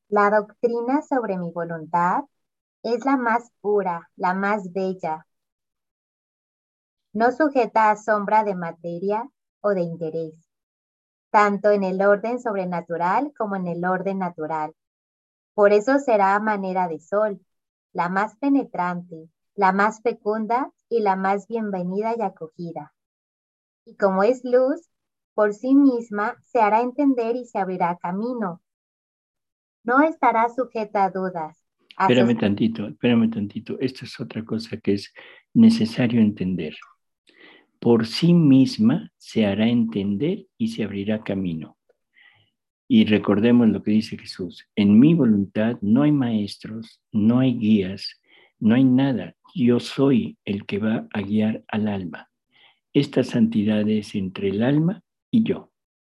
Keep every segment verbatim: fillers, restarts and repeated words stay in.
La doctrina sobre mi voluntad es la más pura, la más bella, no sujeta a sombra de materia o de interés, tanto en el orden sobrenatural como en el orden natural. Por eso será a manera de sol, la más penetrante, la más fecunda y la más bienvenida y acogida. Y como es luz, por sí misma se hará entender y se abrirá camino. No estará sujeta a dudas, a Espérame sospe- tantito, espérame tantito. Esto es otra cosa que es necesario entender. Por sí misma se hará entender y se abrirá camino. Y recordemos lo que dice Jesús, en mi voluntad no hay maestros, no hay guías, no hay nada. Yo soy el que va a guiar al alma. Esta santidad es entre el alma y yo.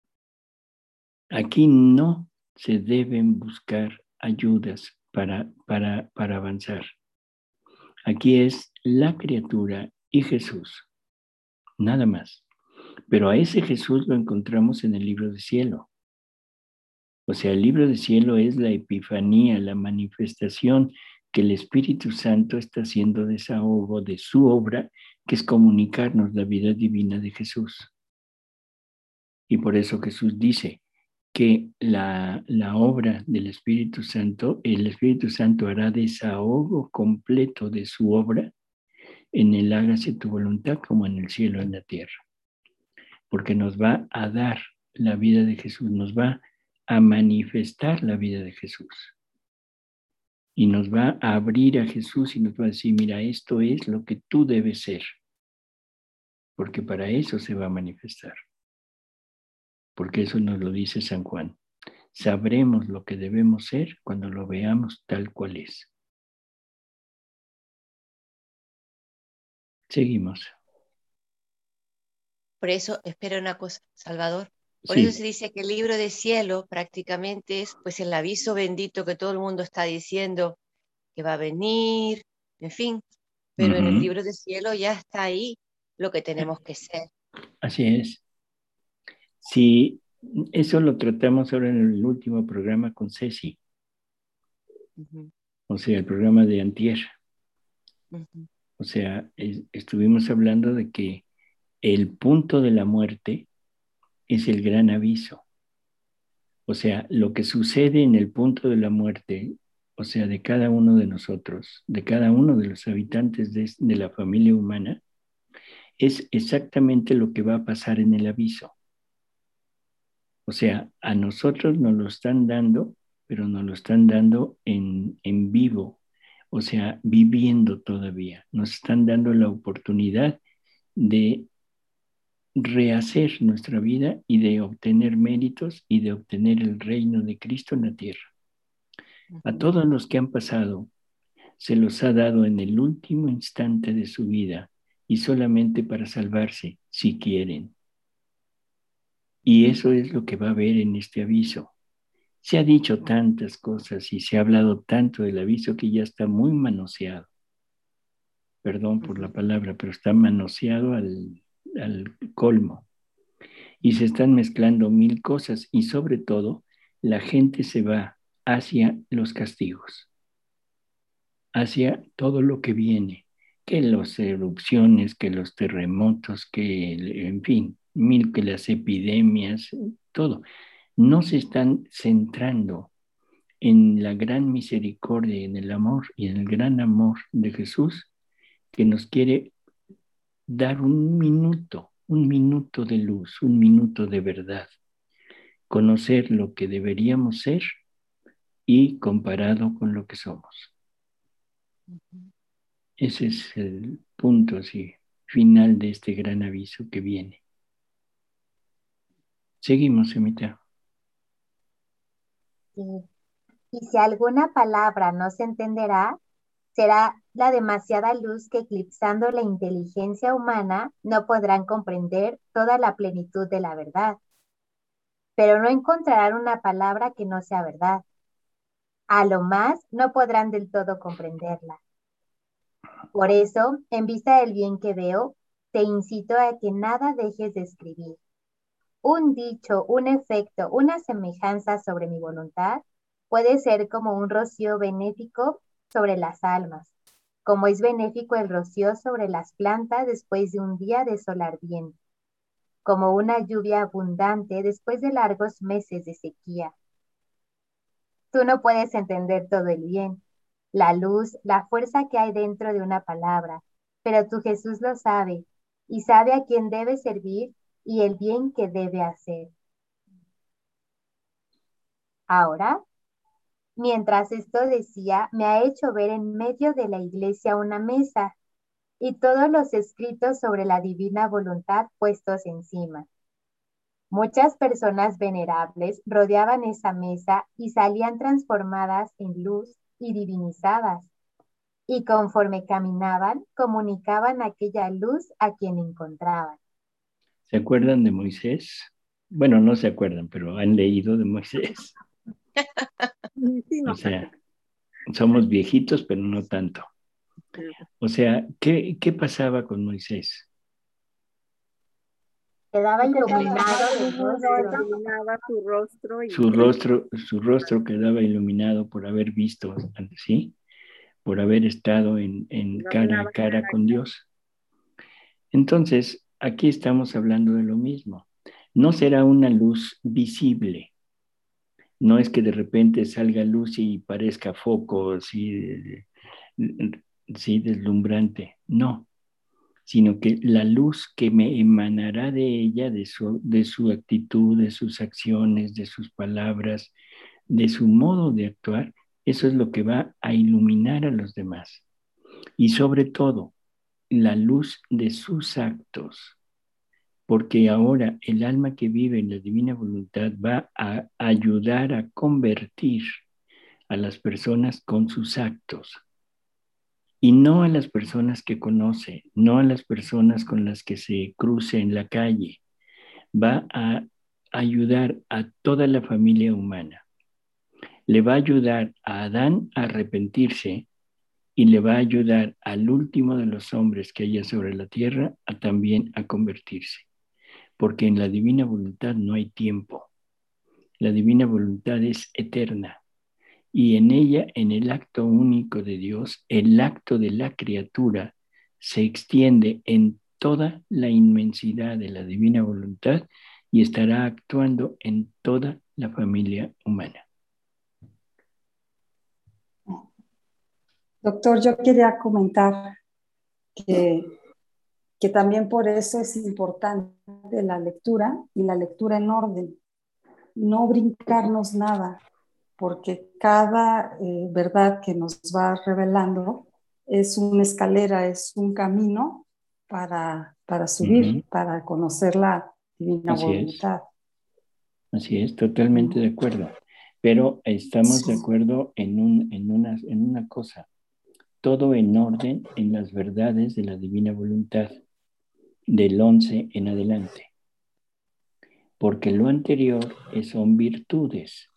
Aquí no se deben buscar ayudas para, para, para avanzar. Aquí es la criatura y Jesús, nada más. Pero a ese Jesús lo encontramos en el libro de cielo. O sea, el libro de cielo es la epifanía, la manifestación que el Espíritu Santo está haciendo desahogo de su obra, que es comunicarnos la vida divina de Jesús. Y por eso Jesús dice que la, la obra del Espíritu Santo, el Espíritu Santo hará desahogo completo de su obra en el hágase tu voluntad como en el cielo y en la tierra. Porque nos va a dar la vida de Jesús, nos va a manifestar la vida de Jesús. Y nos va a abrir a Jesús y nos va a decir, mira, esto es lo que tú debes ser, porque para eso se va a manifestar. Porque eso nos lo dice San Juan. Sabremos lo que debemos ser cuando lo veamos tal cual es. Seguimos. Por eso, espera una cosa, Salvador. Por eso Sí. se dice que el libro de cielo prácticamente es pues el aviso bendito que todo el mundo está diciendo que va a venir, en fin, pero en el Uh-huh. libro de cielo ya está ahí lo que tenemos que ser. Así es. Sí, eso lo tratamos ahora en el último programa con Ceci, Uh-huh, o sea, el programa de Antier. uh-huh. O sea, es, estuvimos hablando de que el punto de la muerte es el gran aviso. O sea, lo que sucede en el punto de la muerte, o sea, de cada uno de nosotros, de cada uno de los habitantes de, de la familia humana, es exactamente lo que va a pasar en el aviso. O sea, a nosotros nos lo están dando, pero nos lo están dando en, en vivo, o sea, viviendo todavía. Nos están dando la oportunidad de rehacer nuestra vida y de obtener méritos y de obtener el reino de Cristo en la tierra. A Uh-huh. todos los que han pasado se los ha dado en el último instante de su vida y solamente para salvarse, si quieren. Y eso es lo que va a haber en este aviso. Se ha dicho tantas cosas y se ha hablado tanto del aviso que ya está muy manoseado. Perdón por la Uh-huh. palabra, pero está manoseado al, al colmo. Y se están mezclando mil cosas y sobre todo la gente se va hacia los castigos, hacia todo lo que viene, que las erupciones, que los terremotos, que en fin, mil que las epidemias, todo. No se están centrando en la gran misericordia, en el amor y en el gran amor de Jesús que nos quiere dar un minuto, un minuto de luz, un minuto de verdad, conocer lo que deberíamos ser y comparado con lo que somos. Uh-huh. Ese es el punto así, final de este gran aviso que viene. Seguimos, Emita. Sí. Y si alguna palabra no se entenderá, será la demasiada luz que eclipsando la inteligencia humana no podrán comprender toda la plenitud de la verdad, pero no encontrarán una palabra que no sea verdad. A lo más no podrán del todo comprenderla. Por eso, en vista del bien que veo, te incito a que nada dejes de escribir. Un dicho, un efecto, una semejanza sobre mi voluntad, Puede ser como un rocío benéfico sobre las almas, como es benéfico el rocío sobre las plantas después de un día de sol ardiente, como una lluvia abundante después de largos meses de sequía. Tú no puedes entender todo el bien, la luz, la fuerza que hay dentro de una palabra, pero tu Jesús lo sabe y sabe a quién debe servir y el bien que debe hacer. Ahora, mientras esto decía, me ha hecho ver en medio de la iglesia una mesa y todos los escritos sobre la divina voluntad puestos encima. Muchas personas venerables rodeaban esa mesa y salían transformadas en luz y divinizadas, y conforme caminaban, comunicaban aquella luz a quien encontraban. ¿Se acuerdan de Moisés? Bueno, no se acuerdan, pero han leído de Moisés. Sí, no. O sea, somos viejitos, pero no tanto. O sea, ¿qué, qué pasaba con Moisés? Quedaba iluminado del Iluminaba rostro. iluminaba su rostro y Su rostro, su rostro quedaba iluminado por haber visto, ¿sí? Por haber estado en, en cara a cara con Dios. Entonces, aquí estamos hablando de lo mismo. No será una luz visible. No es que de repente salga luz y parezca foco, así, sí, deslumbrante. No, sino que la luz que me emanará de ella, de su, de su actitud, de sus acciones, de sus palabras, de su modo de actuar, eso es lo que va a iluminar a los demás. Y sobre todo, la luz de sus actos, porque ahora el alma que vive en la divina voluntad va a ayudar a convertir a las personas con sus actos y no a las personas que conoce, no a las personas con las que se cruce en la calle. Va a ayudar a toda la familia humana. Le va a ayudar a Adán a arrepentirse y le va a ayudar al último de los hombres que haya sobre la tierra a también a convertirse. Porque en la divina voluntad no hay tiempo. La divina voluntad es eterna. Y en ella, en el acto único de Dios, el acto de la criatura se extiende en toda la inmensidad de la divina voluntad y estará actuando en toda la familia humana. Doctor, yo quería comentar que, que también por eso es importante la lectura y la lectura en orden. No brincarnos nada, porque cada eh, verdad que nos va revelando es una escalera, es un camino para, para subir, uh-huh. para conocer la divina Así voluntad. Es. Así es, totalmente de acuerdo. Pero estamos sí. de acuerdo en, un, en, una, en una cosa. Todo en orden en las verdades de la divina voluntad, del once en adelante. Porque lo anterior son virtudes.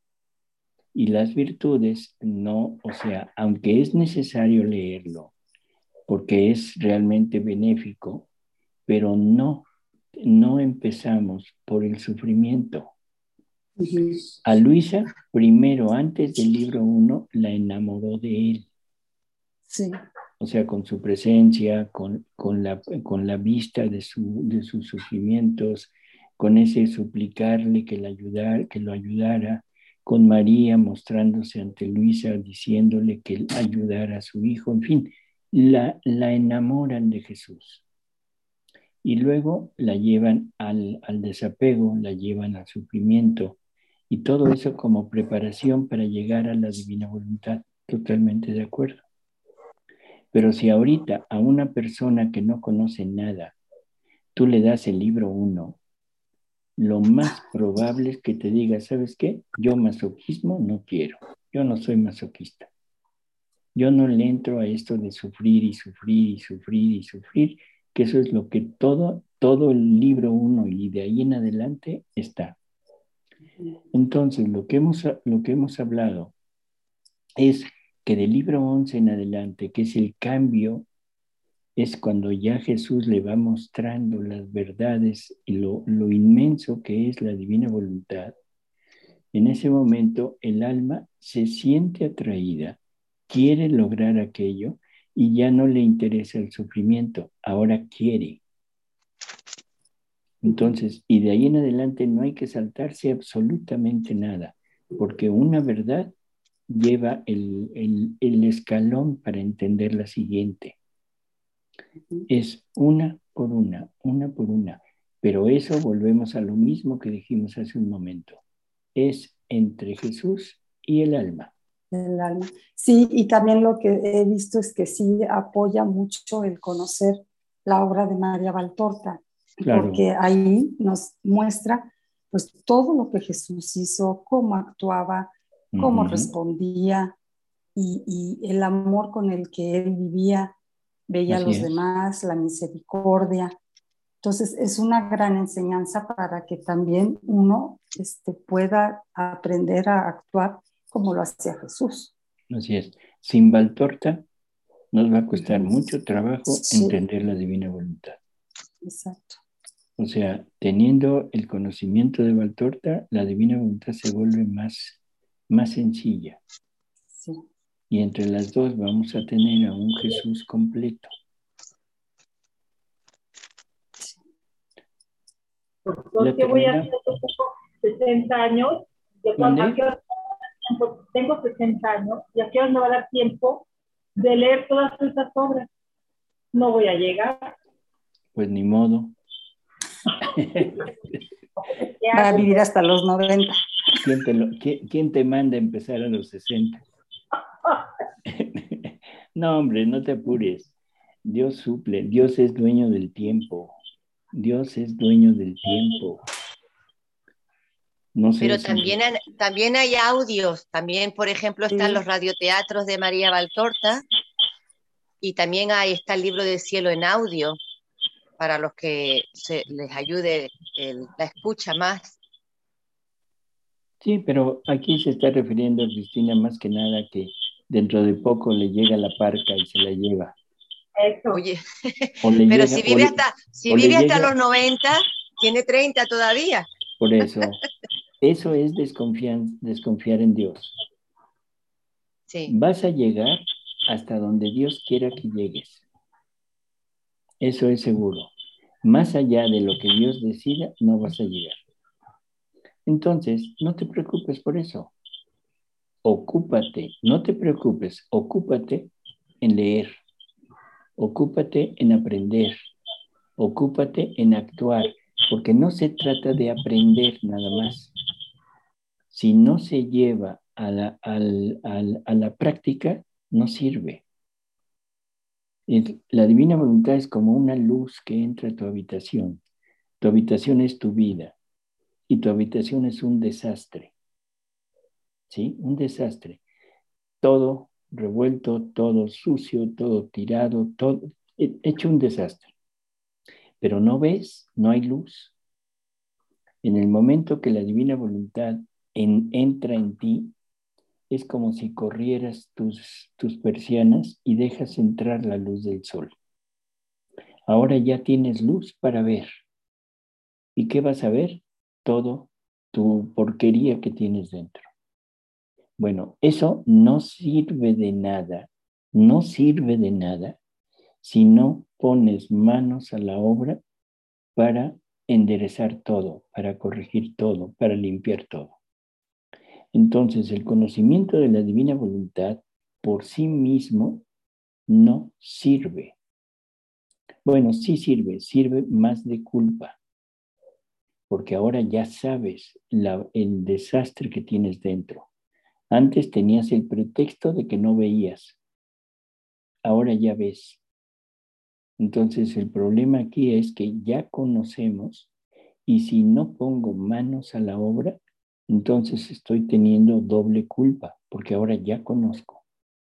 Y las virtudes no, o sea, aunque es necesario leerlo, porque es realmente benéfico, pero no, no empezamos por el sufrimiento. Uh-huh. A Luisa, primero, antes del libro uno, la enamoró de él. Sí. O sea, con su presencia, con, con, la, con la vista de, su, de sus sufrimientos, con ese suplicarle que, la ayudara, que lo ayudara, con María mostrándose ante Luisa, diciéndole que ayudara a su hijo, en fin, la, la enamoran de Jesús. Y luego la llevan al, al desapego, la llevan al sufrimiento, y todo eso como preparación para llegar a la divina voluntad. Totalmente de acuerdo. Pero si ahorita a una persona que no conoce nada, tú le das el libro uno, lo más probable es que te diga, ¿sabes qué? Yo masoquismo no quiero. Yo no soy masoquista. Yo no le entro a esto de sufrir y sufrir y sufrir y sufrir, que eso es lo que todo, todo el libro uno y de ahí en adelante está. Entonces, lo que hemos, lo que hemos hablado es que del libro once en adelante, que es el cambio, es cuando ya Jesús le va mostrando las verdades y lo, lo inmenso que es la divina voluntad. En ese momento el alma se siente atraída, quiere lograr aquello y ya no le interesa el sufrimiento, ahora quiere. Entonces, y de ahí en adelante no hay que saltarse absolutamente nada, porque una verdad lleva el, el, el escalón para entender la siguiente. Es una por una, una por una. Pero eso volvemos a lo mismo que dijimos hace un momento. Es entre Jesús y el alma. El alma. Sí, y también lo que he visto es que sí apoya mucho el conocer la obra de María Valtorta, Claro. Porque ahí nos muestra pues todo lo que Jesús hizo, cómo actuaba, cómo uh-huh. respondía y, y el amor con el que él vivía, veía Así a los es. demás, la misericordia. Entonces es una gran enseñanza para que también uno este, pueda aprender a actuar como lo hacía Jesús. Así es. Sin Valtorta nos va a costar uh-huh. mucho trabajo sí. entender la divina voluntad. Exacto. O sea, teniendo el conocimiento de Valtorta, la divina voluntad se vuelve más, más sencilla. Sí. Y entre las dos vamos a tener a un Jesús completo. Doctor, que voy a hacer sesenta años. De cuando, ¿a qué hora, tengo sesenta años y a qué hora me va a dar tiempo de leer todas estas obras. No voy a llegar. Pues ni modo. Va a vivir hasta los noventa. ¿Quién te, lo, quién, ¿Quién te manda a empezar a los sesenta? No, hombre, no te apures. Dios suple. Dios es dueño del tiempo. Dios es dueño del tiempo. No sé Pero si también, hay, también hay audios. También, por ejemplo, están sí. los radioteatros de María Valtorta. Y también ahí está el libro del cielo en audio. Para los que se, les ayude el, la escucha más. Sí, pero aquí se está refiriendo, Cristina, más que nada que dentro de poco le llega la parca y se la lleva. Eso. Oye, pero llega, si vive hasta, si vive hasta llega, los noventa, tiene treinta todavía. Por eso, eso es desconfiar, desconfiar en Dios. Sí. Vas a llegar hasta donde Dios quiera que llegues. Eso es seguro. Más allá de lo que Dios decida, no vas a llegar. Entonces, no te preocupes por eso. Ocúpate, no te preocupes, ocúpate en leer. Ocúpate en aprender. Ocúpate en actuar, porque no se trata de aprender nada más. Si no se lleva a la, al, al, a la práctica, no sirve. La divina voluntad es como una luz que entra a tu habitación. Tu habitación es tu vida y tu habitación es un desastre. ¿Sí? Un desastre. Todo revuelto, todo sucio, todo tirado, todo hecho un desastre. Pero no ves, no hay luz. En el momento que la divina voluntad en, entra en ti, es como si corrieras tus, tus persianas y dejas entrar la luz del sol. Ahora ya tienes luz para ver. ¿Y qué vas a ver? Todo tu porquería que tienes dentro. Bueno, eso no sirve de nada, no sirve de nada si no pones manos a la obra para enderezar todo, para corregir todo, para limpiar todo. Entonces, el conocimiento de la divina voluntad por sí mismo no sirve. Bueno, sí sirve, sirve más de culpa, porque ahora ya sabes la, el desastre que tienes dentro. Antes tenías el pretexto de que no veías, ahora ya ves. Entonces, el problema aquí es que ya conocemos y si no pongo manos a la obra, entonces estoy teniendo doble culpa, porque ahora ya conozco.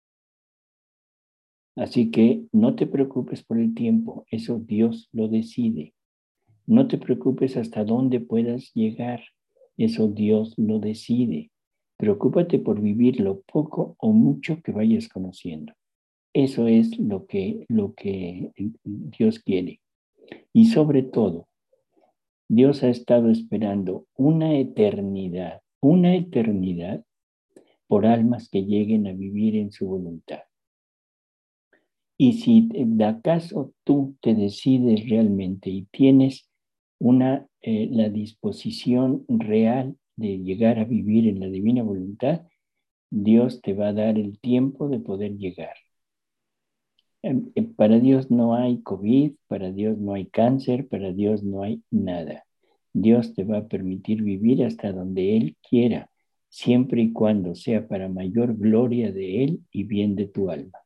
Así que no te preocupes por el tiempo, eso Dios lo decide. No te preocupes hasta dónde puedas llegar, eso Dios lo decide. Preocúpate por vivir lo poco o mucho que vayas conociendo. Eso es lo que, lo que Dios quiere. Y sobre todo, Dios ha estado esperando una eternidad una eternidad por almas que lleguen a vivir en su voluntad. Y si de acaso tú te decides realmente y tienes una, eh, la disposición real de llegar a vivir en la divina voluntad, Dios te va a dar el tiempo de poder llegar. Para Dios no hay COVID, para Dios no hay cáncer, para Dios no hay nada. Dios te va a permitir vivir hasta donde Él quiera, siempre y cuando sea para mayor gloria de Él y bien de tu alma.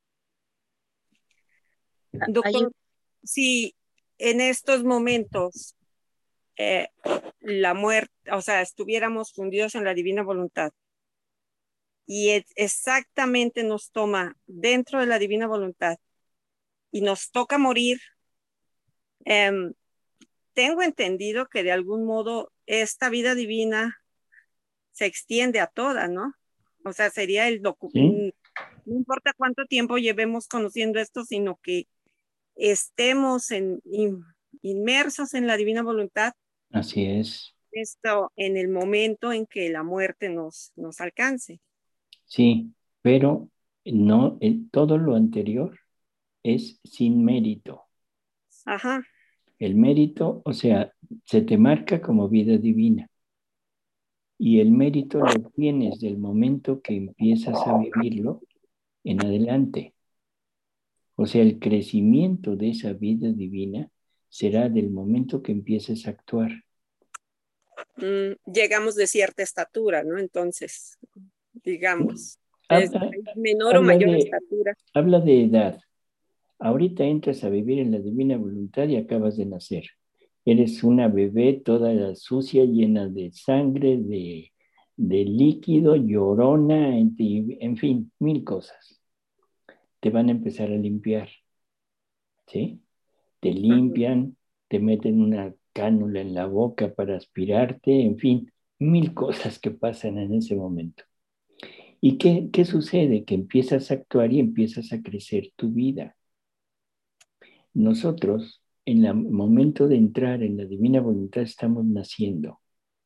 Doctor, si en estos momentos eh, la muerte, o sea, estuviéramos fundidos en la divina voluntad y es exactamente nos toma dentro de la divina voluntad y nos toca morir, eh, tengo entendido que de algún modo esta vida divina se extiende a toda, ¿no? O sea, sería el documento, ¿sí? No importa cuánto tiempo llevemos conociendo esto, sino que estemos en, in, inmersos en la divina voluntad. Así es. Esto en el momento en que la muerte nos, nos alcance. Sí, pero no, eh, todo lo anterior es sin mérito. Ajá. El mérito, o sea, se te marca como vida divina. Y el mérito lo tienes del momento que empiezas a vivirlo en adelante. O sea, el crecimiento de esa vida divina será del momento que empieces a actuar. Mm, llegamos de cierta estatura, ¿no? Entonces, digamos, habla, es menor o mayor de, estatura. Habla de edad. Ahorita entras a vivir en la divina voluntad y acabas de nacer. Eres una bebé toda sucia, llena de sangre, de, de líquido, llorona, en, en fin, mil cosas. Te van a empezar a limpiar, ¿sí? Te limpian, te meten una cánula en la boca para aspirarte, en fin, mil cosas que pasan en ese momento. ¿Y qué, qué sucede? Que empiezas a actuar y empiezas a crecer tu vida. Nosotros, en el momento de entrar en la divina voluntad, estamos naciendo.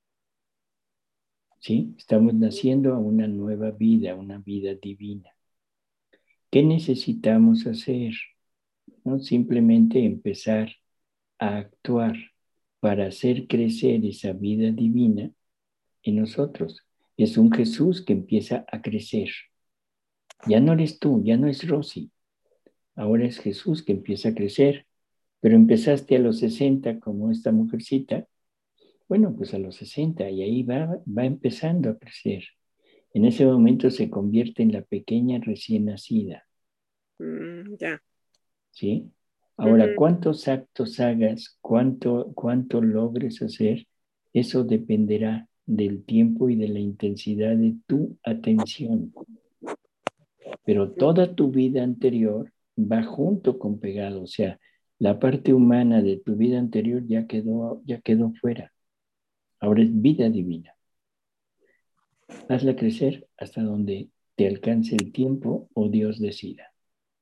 ¿Sí? Estamos naciendo a una nueva vida, una vida divina. ¿Qué necesitamos hacer? ¿No? Simplemente empezar a actuar para hacer crecer esa vida divina en nosotros. Es un Jesús que empieza a crecer. Ya no eres tú, ya no es Rosy. Ahora es Jesús que empieza a crecer. Pero empezaste a los sesenta como esta mujercita. Bueno, pues a los sesenta y ahí va, va empezando a crecer. En ese momento se convierte en la pequeña recién nacida. Mm, ya. ¿Sí? Ahora, Uh-huh. cuántos actos hagas, cuánto, cuánto logres hacer, eso dependerá del tiempo y de la intensidad de tu atención. Pero toda tu vida anterior va junto con pegado, o sea, la parte humana de tu vida anterior ya quedó, ya quedó fuera. Ahora es vida divina. Hazla crecer hasta donde te alcance el tiempo o Dios decida.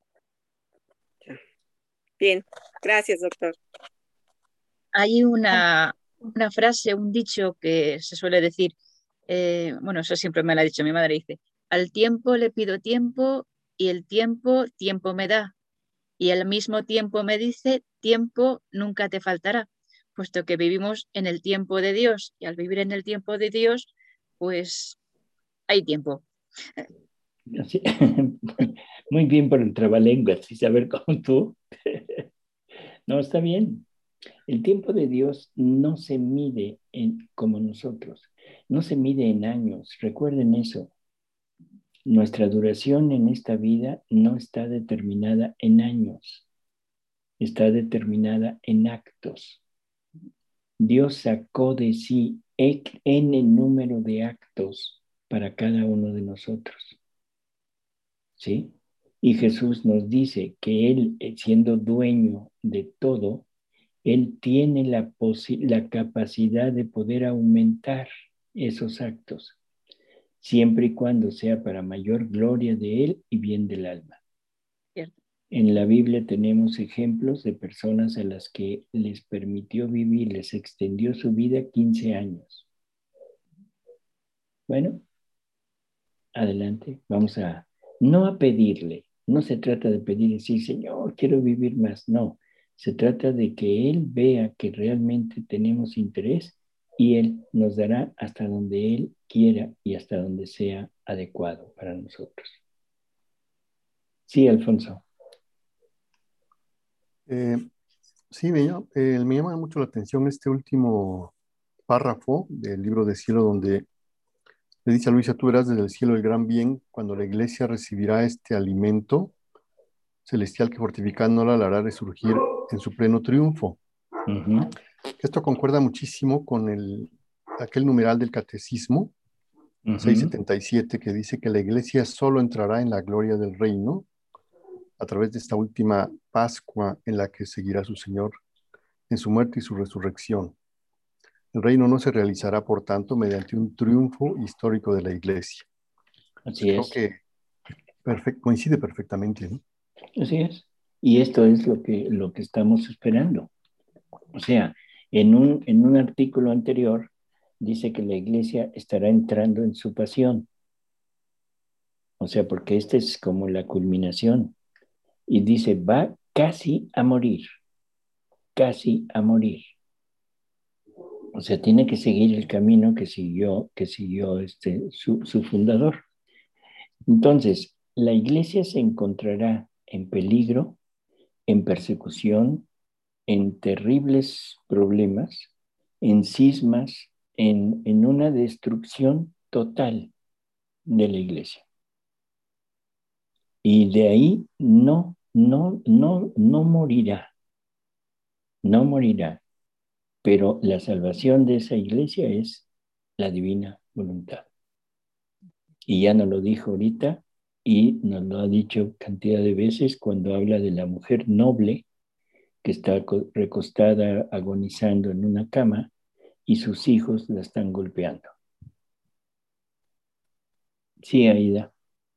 Bien, gracias, doctor. Hay una, una frase, un dicho que se suele decir, eh, bueno, eso siempre me lo ha dicho mi madre, dice, al tiempo le pido tiempo y el tiempo, tiempo me da. Y al mismo tiempo me dice, tiempo nunca te faltará, puesto que vivimos en el tiempo de Dios y al vivir en el tiempo de Dios, pues hay tiempo. Así, muy bien por el trabalenguas y saber cómo tú. No, está bien. El tiempo de Dios no se mide en, como nosotros, no se mide en años. Recuerden eso. Nuestra duración en esta vida no está determinada en años, está determinada en actos. Dios sacó de sí n número de actos para cada uno de nosotros. ¿Sí? Y Jesús nos dice que Él, siendo dueño de todo, Él tiene la, la capacidad de poder aumentar esos actos, siempre y cuando sea para mayor gloria de Él y bien del alma. Cierto. En la Biblia tenemos ejemplos de personas a las que les permitió vivir, les extendió su vida quince años. Bueno, adelante, vamos a, no a pedirle, no se trata de pedir y decir, Señor, quiero vivir más, no, se trata de que Él vea que realmente tenemos interés y Él nos dará hasta donde Él quiera y hasta donde sea adecuado para nosotros. Sí, Alfonso. Eh, sí, me llama, eh, me llama mucho la atención este último párrafo del libro de Cielo, donde le dice a Luisa: tú verás desde el cielo el gran bien cuando la iglesia recibirá este alimento celestial que fortificándola la hará resurgir en su pleno triunfo. Uh-huh. Esto concuerda muchísimo con el, aquel numeral del catecismo, uh-huh, seiscientos setenta y siete, que dice que la iglesia solo entrará en la gloria del reino a través de esta última Pascua en la que seguirá su Señor en su muerte y su resurrección. El reino no se realizará, por tanto, mediante un triunfo histórico de la iglesia. Así Creo es. que perfect, coincide perfectamente, ¿no? Así es. Y esto es lo que, lo que estamos esperando. O sea, en un, en un artículo anterior dice que la iglesia estará entrando en su pasión. O sea, porque esta es como la culminación. Y dice, va casi a morir. Casi a morir. O sea, tiene que seguir el camino que siguió, que siguió este, su, su fundador. Entonces, la iglesia se encontrará en peligro, en persecución, en terribles problemas, en cismas, en, en una destrucción total de la iglesia. Y de ahí no, no, no, no morirá, no morirá, pero la salvación de esa iglesia es la divina voluntad. Y ya nos lo dijo ahorita y nos lo ha dicho cantidad de veces cuando habla de la mujer noble que está recostada agonizando en una cama y sus hijos la están golpeando. Sí, Aida.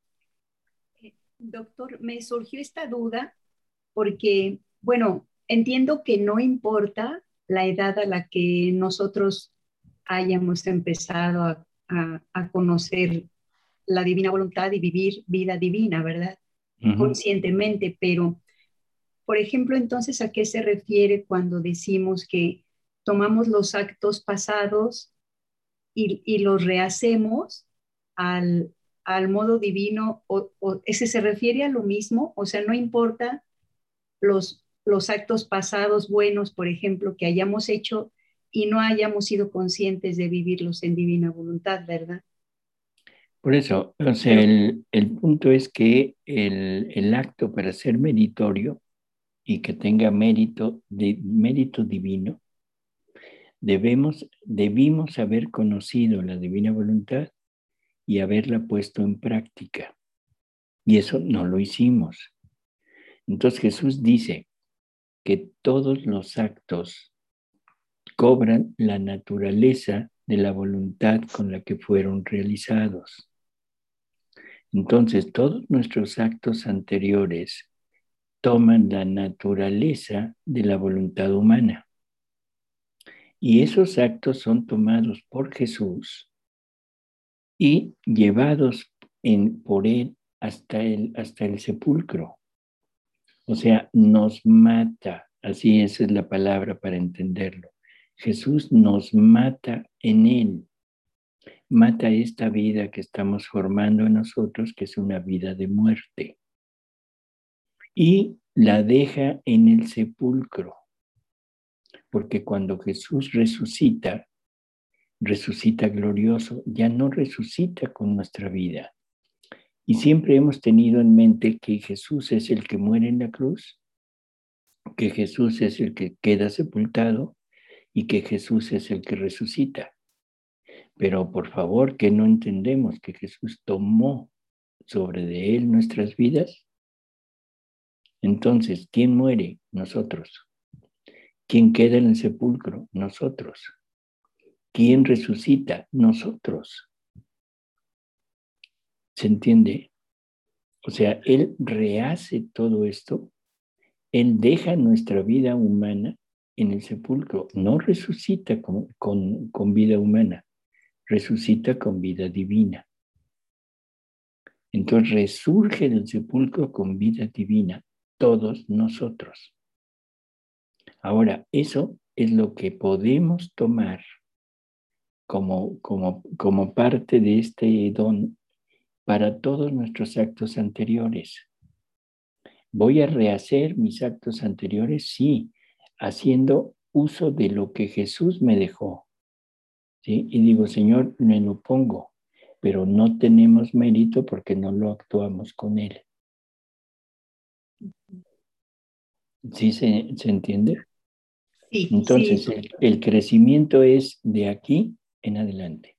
Doctor, me surgió esta duda porque, bueno, entiendo que no importa la edad a la que nosotros hayamos empezado a, a, a conocer la divina voluntad y vivir vida divina, ¿verdad? Uh-huh. Conscientemente, pero, por ejemplo, entonces, ¿a qué se refiere cuando decimos que tomamos los actos pasados y, y los rehacemos al, al modo divino? O, o ese se refiere a lo mismo, o sea, no importa los, los actos pasados buenos, por ejemplo, que hayamos hecho y no hayamos sido conscientes de vivirlos en divina voluntad, ¿verdad? Por eso, o sea, el, el punto es que el, el acto para ser meritorio y que tenga mérito, de, mérito divino, debemos, debimos haber conocido la divina voluntad y haberla puesto en práctica. Y eso no lo hicimos. Entonces Jesús dice que todos los actos cobran la naturaleza de la voluntad con la que fueron realizados. Entonces, todos nuestros actos anteriores toman la naturaleza de la voluntad humana. Y esos actos son tomados por Jesús y llevados en, por Él hasta el, hasta el sepulcro. O sea, nos mata, así esa es la palabra para entenderlo. Jesús nos mata en Él. Mata esta vida que estamos formando en nosotros, que es una vida de muerte. Y la deja en el sepulcro. Porque cuando Jesús resucita, resucita glorioso, ya no resucita con nuestra vida. Y siempre hemos tenido en mente que Jesús es el que muere en la cruz, que Jesús es el que queda sepultado y que Jesús es el que resucita. Pero por favor, que no entendemos que Jesús tomó sobre de Él nuestras vidas. Entonces, ¿quién muere? Nosotros. ¿Quién queda en el sepulcro? Nosotros. ¿Quién resucita? Nosotros. ¿Se entiende? O sea, Él rehace todo esto. Él deja nuestra vida humana en el sepulcro. No resucita con, con, con vida humana. resucita con vida divina. Entonces resurge del sepulcro con vida divina, todos nosotros. Ahora, eso es lo que podemos tomar como, como, como parte de este don para todos nuestros actos anteriores. ¿Voy a rehacer mis actos anteriores? Sí, haciendo uso de lo que Jesús me dejó. ¿Sí? Y digo, Señor, me lo pongo, pero no tenemos mérito porque no lo actuamos con Él. ¿Sí se, se entiende? Sí, Entonces, sí. el, el crecimiento es de aquí en adelante.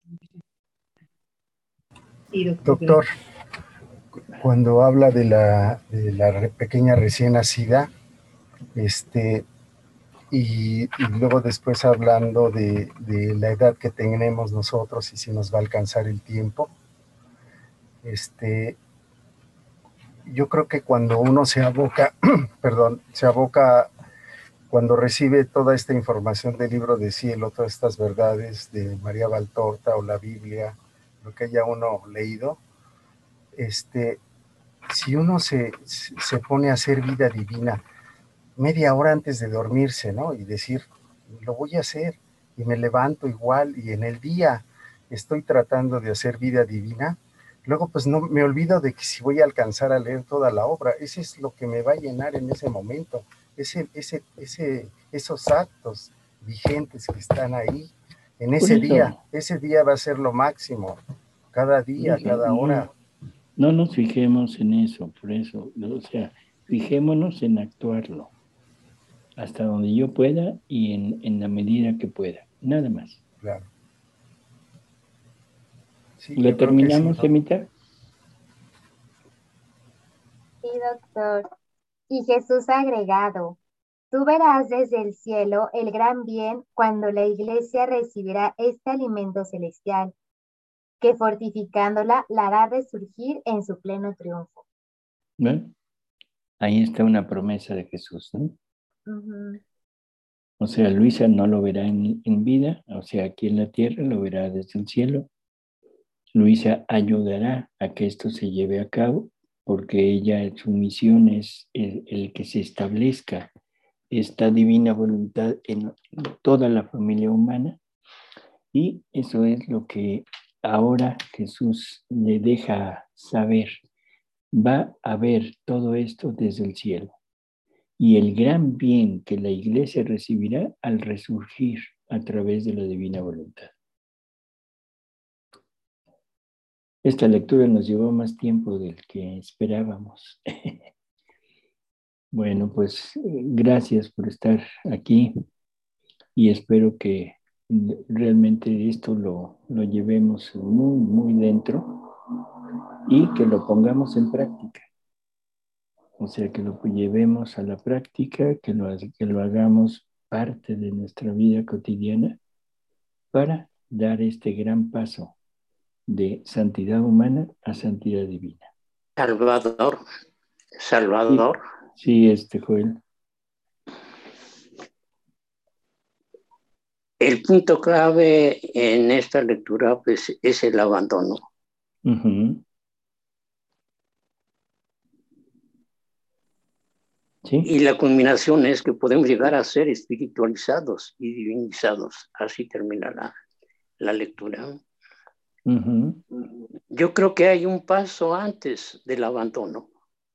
Sí, doctor. Doctor, cuando habla de la, de la pequeña recién nacida, este, y, y luego después hablando de, de la edad que tenemos nosotros y si nos va a alcanzar el tiempo, este, yo creo que cuando uno se aboca, perdón, se aboca, cuando recibe toda esta información del libro de cielo, todas estas verdades de María Valtorta o la Biblia, lo que haya uno leído, este, si uno se, se pone a hacer vida divina media hora antes de dormirse, ¿no? Y decir, lo voy a hacer, y me levanto igual, y en el día estoy tratando de hacer vida divina, luego pues no me olvido de que si voy a alcanzar a leer toda la obra, ese es lo que me va a llenar en ese momento, ese, ese, ese, esos actos vigentes que están ahí, en ese día, ese día va a ser lo máximo, cada día, Eso, cada hora. No, no nos fijemos en eso, por eso, o sea, fijémonos en actuarlo, hasta donde yo pueda y en, en la medida que pueda, nada más. Claro. Sí, ¿Lo terminamos, sí, Emita? Sí, doctor. Y Jesús ha agregado, tú verás desde el cielo el gran bien cuando la iglesia recibirá este alimento celestial, que fortificándola la hará resurgir en su pleno triunfo. ¿Ven? Ahí está una promesa de Jesús, ¿no? Uh-huh. O sea, Luisa no lo verá en, en vida, o sea, aquí en la tierra lo verá desde el cielo. Luisa ayudará a que esto se lleve a cabo, porque ella, su misión es el, el que se establezca esta divina voluntad en toda la familia humana, y eso es lo que ahora Jesús le deja saber. Va a ver todo esto desde el cielo y el gran bien que la iglesia recibirá al resurgir a través de la divina voluntad. Esta lectura nos llevó más tiempo del que esperábamos. Bueno, pues gracias por estar aquí y espero que realmente esto lo, lo llevemos muy, muy dentro y que lo pongamos en práctica. O sea, que lo llevemos a la práctica, que lo, que lo hagamos parte de nuestra vida cotidiana para dar este gran paso de santidad humana a santidad divina. Salvador, Salvador. Sí, sí, este Joel. El punto clave en esta lectura pues, es el abandono. Uh-huh. ¿Sí? Y la culminación es que podemos llegar a ser espiritualizados y divinizados. Así termina la, la lectura. Uh-huh. Yo creo que hay un paso antes del abandono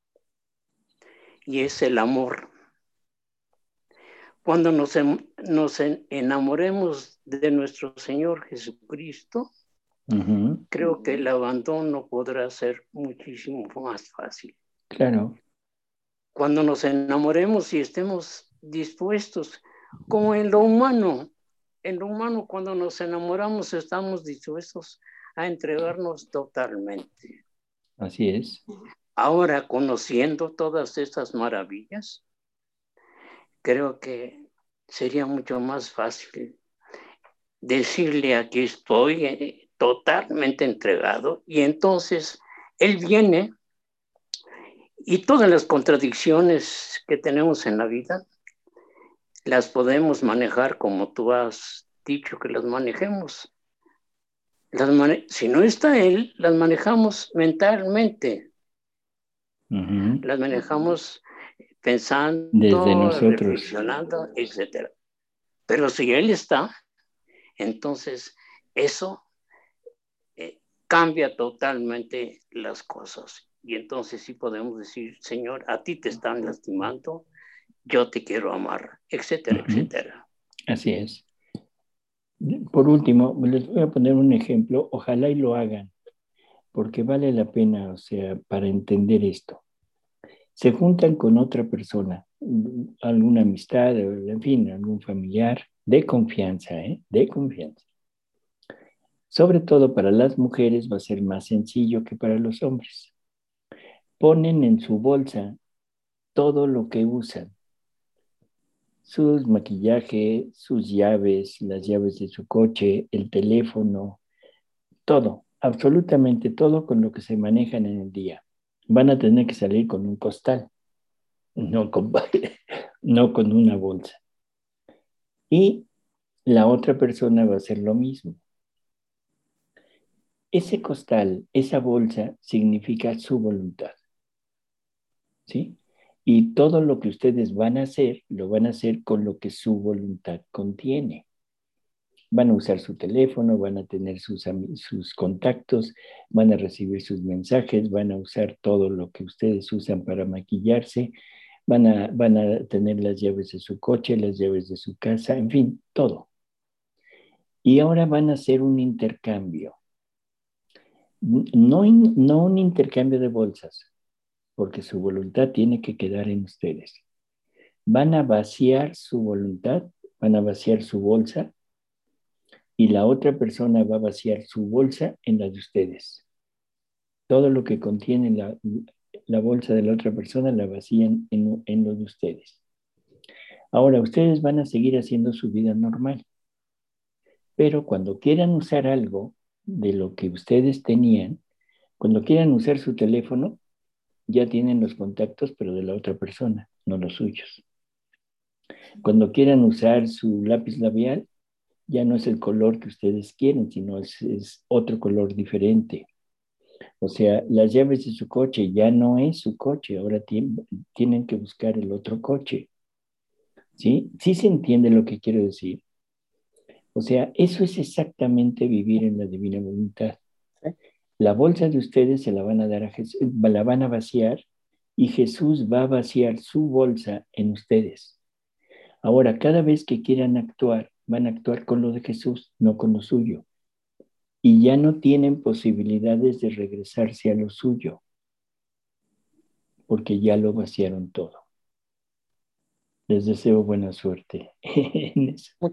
y es el amor. Cuando nos, nos enamoremos de nuestro Señor Jesucristo, uh-huh, creo que el abandono podrá ser muchísimo más fácil. Claro. Cuando nos enamoremos y estemos dispuestos, como en lo humano, en lo humano cuando nos enamoramos estamos dispuestos a entregarnos totalmente. Así es. Ahora, conociendo todas estas maravillas, creo que sería mucho más fácil decirle aquí estoy eh, totalmente entregado y entonces él viene y todas las contradicciones que tenemos en la vida las podemos manejar como tú has dicho que las manejemos, las mane- si no está Él, las manejamos mentalmente, Uh-huh. las manejamos pensando, desde nosotros, reflexionando, etcétera. Pero si Él está, entonces eso eh, cambia totalmente las cosas. Y entonces sí podemos decir, Señor, a ti te están lastimando, yo te quiero amar, etcétera, uh-huh. etcétera. Así es. Por último, les voy a poner un ejemplo, ojalá y lo hagan, porque vale la pena, o sea, para entender esto. Se juntan con otra persona, alguna amistad, en fin, algún familiar, de confianza, ¿eh? De confianza. Sobre todo para las mujeres va a ser más sencillo que para los hombres. Ponen en su bolsa todo lo que usan. Sus maquillaje, sus llaves, las llaves de su coche, el teléfono, todo, absolutamente todo con lo que se manejan en el día. Van a tener que salir con un costal, no con, no con una bolsa. Y la otra persona va a hacer lo mismo. Ese costal, esa bolsa, significa su voluntad. ¿Sí? Y todo lo que ustedes van a hacer, lo van a hacer con lo que su voluntad contiene. Van a usar su teléfono, van a tener sus, sus contactos, van a recibir sus mensajes, van a usar todo lo que ustedes usan para maquillarse, van a, van a tener las llaves de su coche, las llaves de su casa, en fin, todo. Y ahora van a hacer un intercambio. No, no un intercambio de bolsas, porque su voluntad tiene que quedar en ustedes. Van a vaciar su voluntad, van a vaciar su bolsa, y la otra persona va a vaciar su bolsa en la de ustedes. Todo lo que contiene la, la bolsa de la otra persona la vacían en, en lo de ustedes. Ahora, ustedes van a seguir haciendo su vida normal, pero cuando quieran usar algo de lo que ustedes tenían, cuando quieran usar su teléfono, ya tienen los contactos, pero de la otra persona, no los suyos. Cuando quieran usar su lápiz labial, ya no es el color que ustedes quieren, sino es, es otro color diferente. O sea, las llaves de su coche ya no es su coche, ahora tienen, tienen que buscar el otro coche. ¿Sí? ¿Sí se entiende lo que quiero decir? O sea, eso es exactamente vivir en la divina voluntad. La bolsa de ustedes se la van a dar a Jesús, la van a vaciar y Jesús va a vaciar su bolsa en ustedes. Ahora, cada vez que quieran actuar, van a actuar con lo de Jesús, no con lo suyo. Y ya no tienen posibilidades de regresarse a lo suyo, porque ya lo vaciaron todo. Les deseo buena suerte en eso.